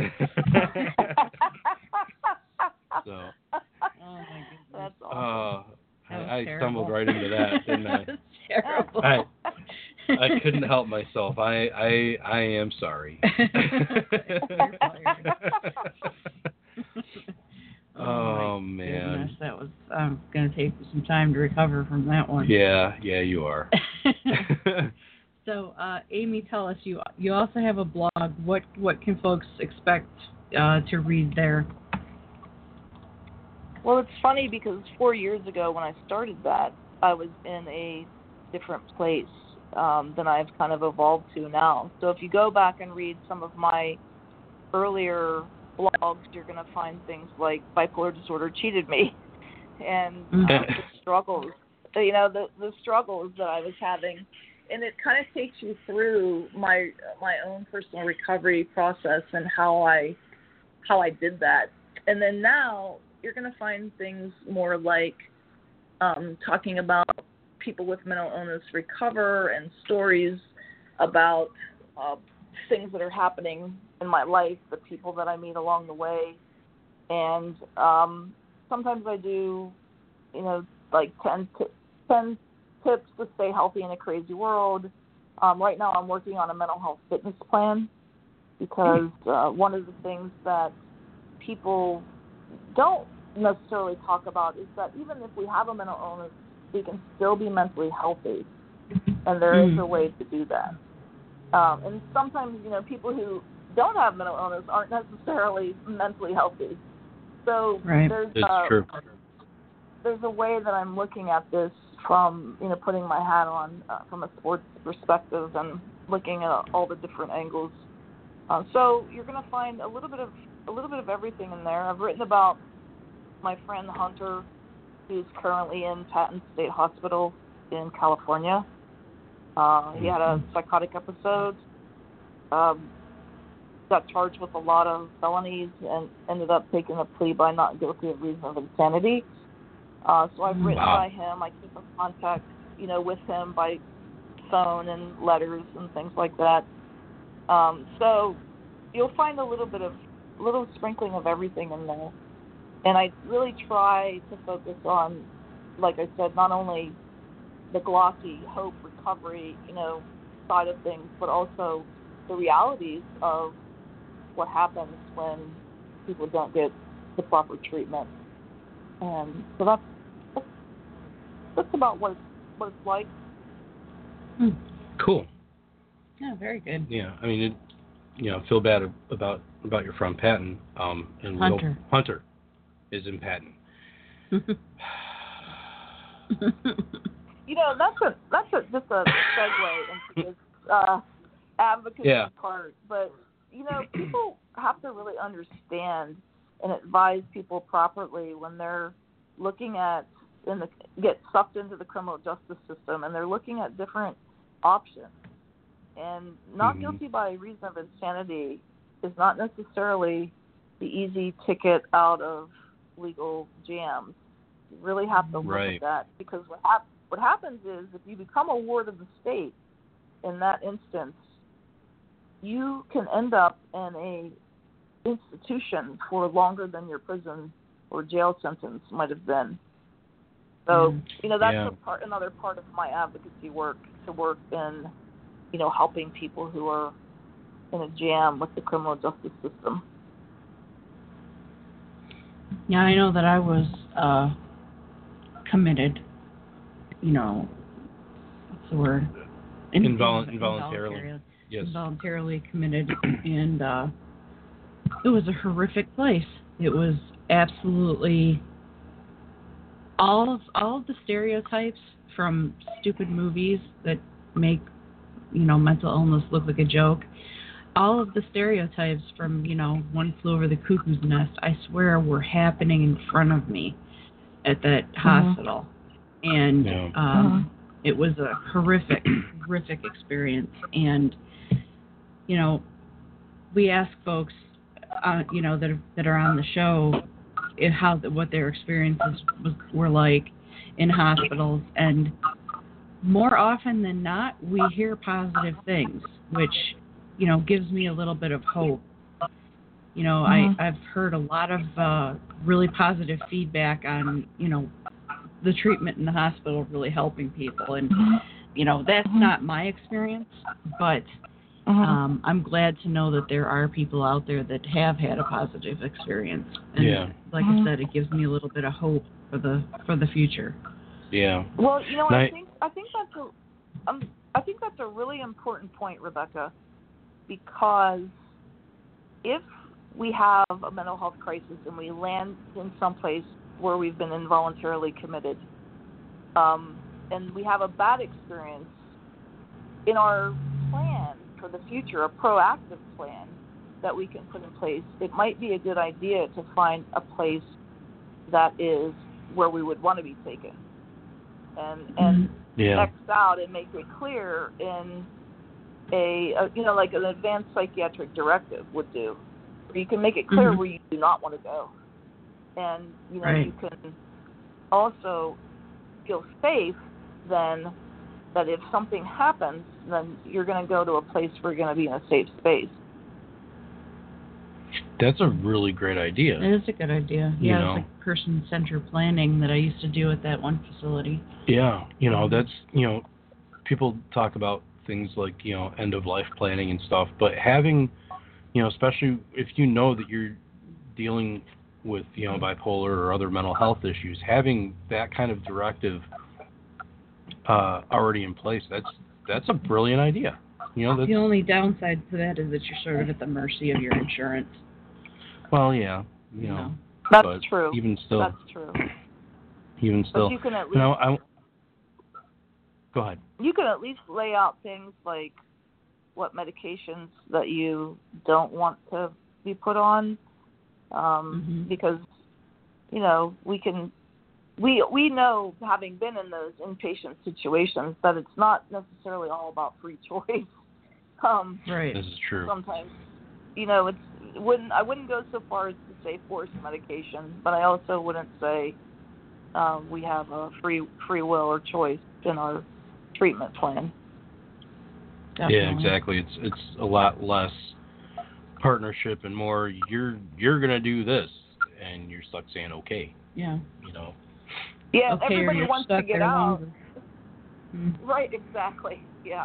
So, Oh my goodness. That's uh, awesome. I, That was I terrible. stumbled right into that, didn't I? That's terrible. I I couldn't help myself. I I I am sorry. Oh, my man. goodness, that was. I'm gonna take some time to recover from that one. Yeah, yeah, you are. So, uh, Amy, tell us you you also have a blog. What what can folks expect uh, to read there? Well, it's funny because four years ago when I started that, I was in a different place um, than I've kind of evolved to now. So if you go back and read some of my earlier blogs, you're going to find things like bipolar disorder cheated me. and Mm. um, the struggles, you know, the the struggles that I was having, and it kind of takes you through my my own personal recovery process and how I how I did that. And then now you're going to find things more like um, talking about people with mental illness recover and stories about uh, things that are happening in my life, the people that I meet along the way. And um, sometimes I do, you know, like ten, t- ten tips to stay healthy in a crazy world. Um, right now I'm working on a mental health fitness plan because uh, one of the things that people don't necessarily talk about is that even if we have a mental illness, we can still be mentally healthy, and there Mm. is a way to do that. Um, and sometimes, you know, people who don't have mental illness aren't necessarily mentally healthy. So Right. there's That's uh, true. there's a way that I'm looking at this from, you know, putting my hat on uh, from a sports perspective and looking at all the different angles. Uh, so you're going to find a little bit of a little bit of everything in there. I've written about my friend Hunter, who's currently in Patton State Hospital in California. Uh, he had a psychotic episode, um, got charged with a lot of felonies, and ended up taking a plea by not guilty of reason of insanity. Uh, so I've written Wow. by him. I keep in contact, you know, with him by phone and letters and things like that. Um, so you'll find a little bit of, a little sprinkling of everything in there. And I really try to focus on, like I said, not only the glossy hope, recovery, you know, side of things, but also the realities of what happens when people don't get the proper treatment. And so that's that's, that's about what it's, what it's like. Mm. Cool. Yeah, very good. Yeah, I mean, it, you know, feel bad about about your friend Patton. Um, and we hope Hunter. Hunter is in Patton. You know, that's a that's a just a segue into this uh, advocacy Yeah. part. But you know, people have to really understand and advise people properly when they're looking at in the get sucked into the criminal justice system, and they're looking at different options. And not Mhm. guilty by reason of insanity is not necessarily the easy ticket out of legal jams. You really have to look Right. at that, because what hap- what happens is if you become a ward of the state in that instance, you can end up in a institution for longer than your prison or jail sentence might have been. So, Mm. you know, that's Yeah. a part, another part of my advocacy work, to work in, you know, helping people who are in a jam with the criminal justice system. Yeah, I know that I was uh, committed, you know, what's the word? In- Invol- in- involuntarily. involuntarily. Yes. Involuntarily committed, and uh, it was a horrific place. It was absolutely all of all of the stereotypes from stupid movies that make, you know, mental illness look like a joke. All of the stereotypes from, you know, One Flew Over the Cuckoo's Nest, I swear, were happening in front of me at that hospital. And Yeah. um, it was a horrific, horrific experience. And, you know, we ask folks, uh, you know, that are, that are on the show, if how what their experiences was, were like in hospitals. And more often than not, we hear positive things, which, you know, gives me a little bit of hope. You know, Mhm. I, I've heard a lot of uh, really positive feedback on, you know, the treatment in the hospital really helping people. And, you know, that's not my experience, but um, I'm glad to know that there are people out there that have had a positive experience. And Yeah. like I said, it gives me a little bit of hope for the for the future. Yeah. Well, you know, And I I- think I think that's a um, I think that's a really important point, Rebecca, because if we have a mental health crisis and we land in some place where we've been involuntarily committed, um, and we have a bad experience, in our plan for the future, a proactive plan that we can put in place, it might be a good idea to find a place that is where we would want to be taken, and and Yeah. X out and make it clear in a, a you know like an advanced psychiatric directive would do. You can make it clear Mhm. where you do not want to go, and you know Right. you can also feel safe then that if something happens, then you're going to go to a place where you're going to be in a safe space. That's a really great idea. It is a good idea. You Yeah, know. it's like person-centered planning that I used to do at that one facility. Yeah, you know, that's, you know, people talk about things like, you know, end-of-life planning and stuff, but having, you know, especially if you know that you're dealing with, you know, bipolar or other mental health issues, having that kind of directive uh, already in place, that's that's a brilliant idea. You know, that's, The only downside to that is that you're sort of at the mercy of your insurance. well, yeah, you You know, know. That's but true. even still, That's true. even still, But you can at you least know, I, go ahead. you can at least lay out things like what medications that you don't want to be put on, um, Mhm. because you know we can we we know, having been in those inpatient situations, that it's not necessarily all about free choice. Um, Right. This is true. sometimes, you know, it's wouldn't I wouldn't go so far as to say forced medication, but I also wouldn't say uh, we have a free free will or choice in our treatment plan. Definitely. Yeah, exactly. It's it's a lot less partnership and more you're you're gonna do this, and you're stuck saying okay. Yeah. You know. Yeah, Okay, or everybody you're wants to stuck get there out. longer. Mm. Right, exactly. Yeah.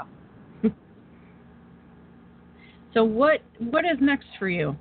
So what what is next for you?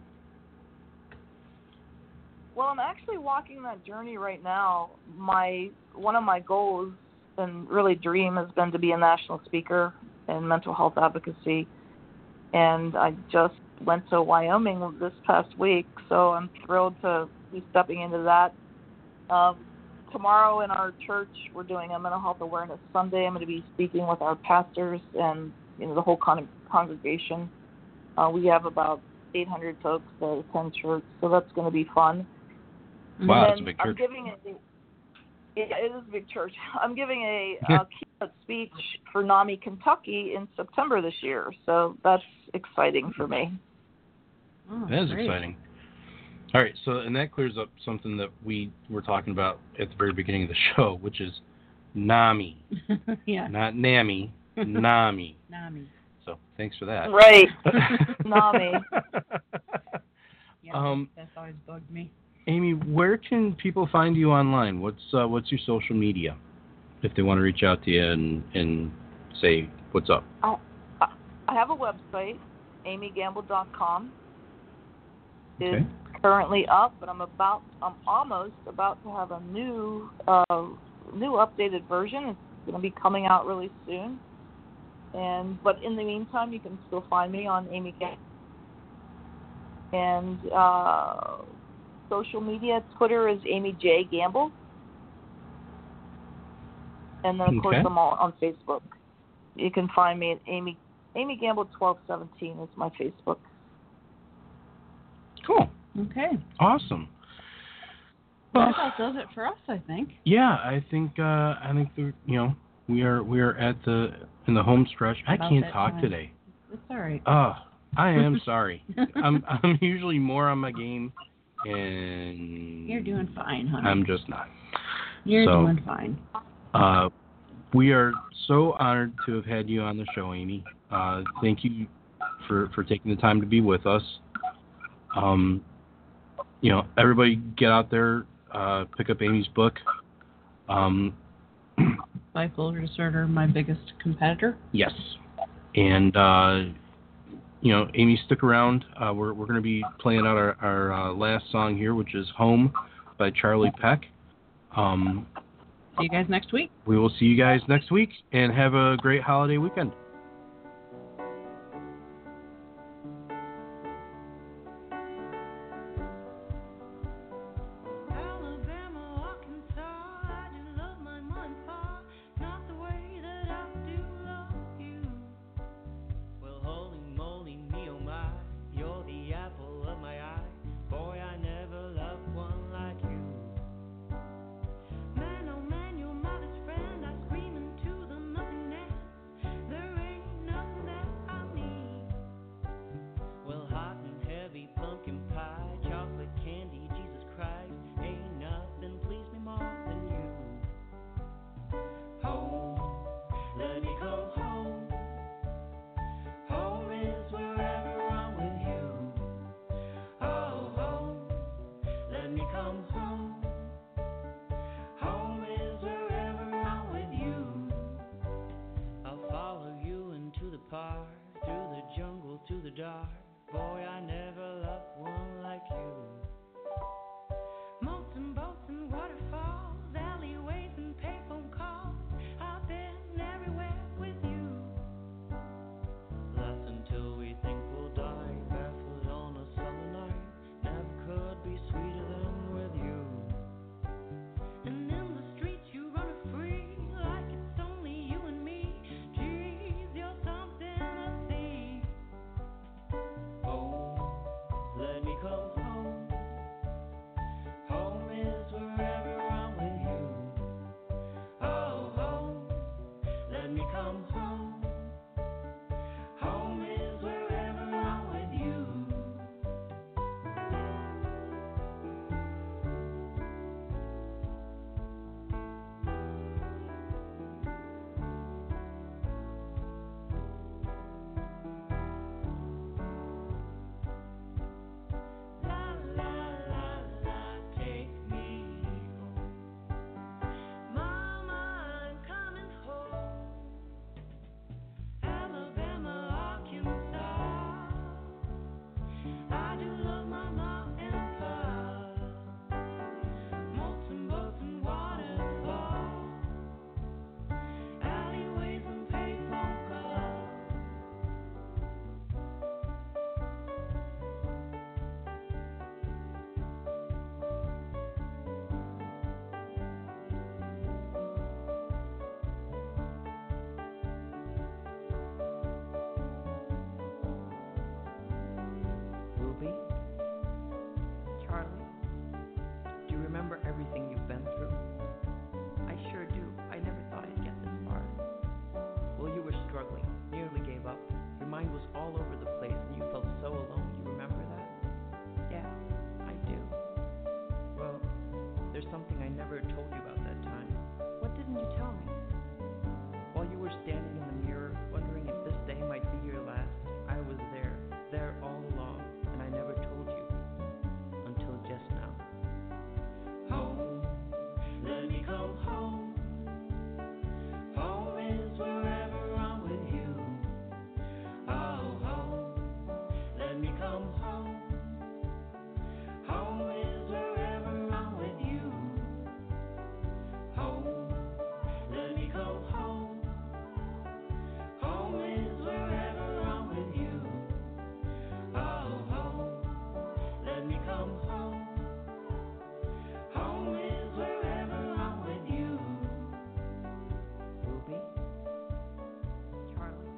Well, I'm actually walking that journey right now. My one of my goals and really dream has been to be a national speaker in mental health advocacy, and I just went to Wyoming this past week, so I'm thrilled to be stepping into that. Um, tomorrow in our church, we're doing a mental health awareness Sunday. I'm going to be speaking with our pastors and you know the whole con- congregation. Uh, we have about eight hundred folks that attend church, so that's going to be fun. Wow, And that's a big I'm church. giving a, yeah, it is a big church. I'm giving a, Yeah. a keynote speech for NAMI Kentucky in September this year, so that's exciting for me. Oh, That is great. exciting. All right, so and that clears up something that we were talking about at the very beginning of the show, which is NAMI, Yeah. not NAMI, NAMI. Nami. So thanks for that. Right. NAMI. Yeah, Um, that's always bugged me. Amy, where can people find you online? What's uh, what's your social media if they want to reach out to you and, and say what's up? I, I have a website, amy gamble dot com. It's Okay. currently up, but I'm about, I'm almost about to have a new, uh, new updated version. It's going to be coming out really soon. And but in the meantime, you can still find me on Amy Gamble. And uh, social media, Twitter is Amy J Gamble. And then of course Okay. I'm all on Facebook. You can find me at Amy Amy Gamble twelve seventeen is my Facebook. Cool. Okay. Awesome. Well, Well, that does it for us, I think. yeah, I think uh, I think the, you know we are we are at the in the home stretch. I About can't that talk time. today. It's all right. Oh, I am sorry. I'm I'm usually more on my game, and You're doing fine, honey. I'm just not. You're so- doing fine. Uh, we are so honored to have had you on the show, Amy. Uh, thank you for, for taking the time to be with us. Um, you know, everybody get out there, uh, pick up Amy's book. Um, Bipolar disorder, my biggest competitor. yes. And, uh, you know, Amy, stick around. Uh, we're we're going to be playing out our, our uh, last song here, which is Home by Charlie Peck. Um, See you guys next week. we will see you guys next week, and have a great holiday weekend. Alabama, Arkansas, I do love my mom and pa, not the way that I do love you. Well, holy moly, me oh my, you're the apple of my eye. Boy, I never loved one like you. dark. Boy, I never loved one like you. Molten boats and waterfalls, alleyways and payphone calls. I've been everywhere with you. Laugh until we think we'll die, barefoot on a summer night. Never could be sweeter than with you. And in the streets you run a free, like it's only you and me. Geez, you're something to see. Home, let me come home. Home is wherever I'm with you. Oh, home, let me come home. Home is wherever I'm with you. La la la la, take me home. Mama, I'm coming home. Alabama, Arkansas. I do love mama and pa. Molten boats and waterfalls, alleyways and payphone calls. Ruby? Charlie? Do you remember everything you've been through? I sure do. I never thought I'd get this far. Well, you were struggling, nearly gave up. Your mind was all over the place and you felt so alone. You remember that? Yeah, I do. Well, there's something I never told you about that time. What didn't you tell me? While you were standing in the mirror, wondering if this day might be your last, I was there, there all along, and I never told you. Until just now. Home, let me come home. Home is wherever I'm with you. Oh, home, let me come home. Home is wherever I'm with you. Home, let me come home. Home is wherever I'm with you. Oh, home, let me come home. Home is wherever I'm with you. Ruby? Charlie?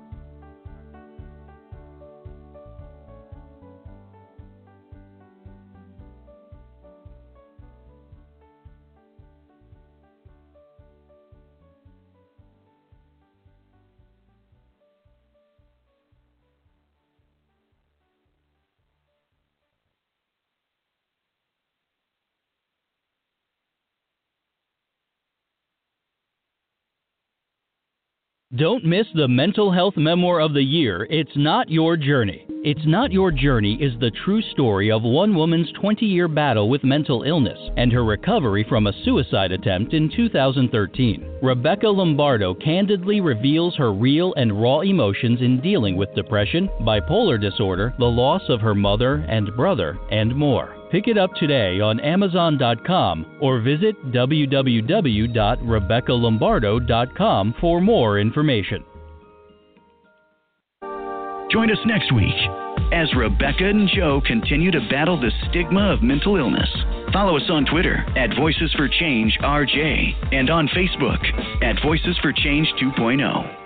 Don't miss the Mental Health Memoir of the Year, It's Not Your Journey. It's Not Your Journey is the true story of one woman's twenty-year battle with mental illness and her recovery from a suicide attempt in two thousand thirteen. Rebecca Lombardo candidly reveals her real and raw emotions in dealing with depression, bipolar disorder, the loss of her mother and brother, and more. Pick it up today on Amazon dot com or visit w w w dot rebecca lombardo dot com for more information. Join us next week as Rebecca and Joe continue to battle the stigma of mental illness. Follow us on Twitter at Voices for Change R J and on Facebook at Voices for Change two point oh.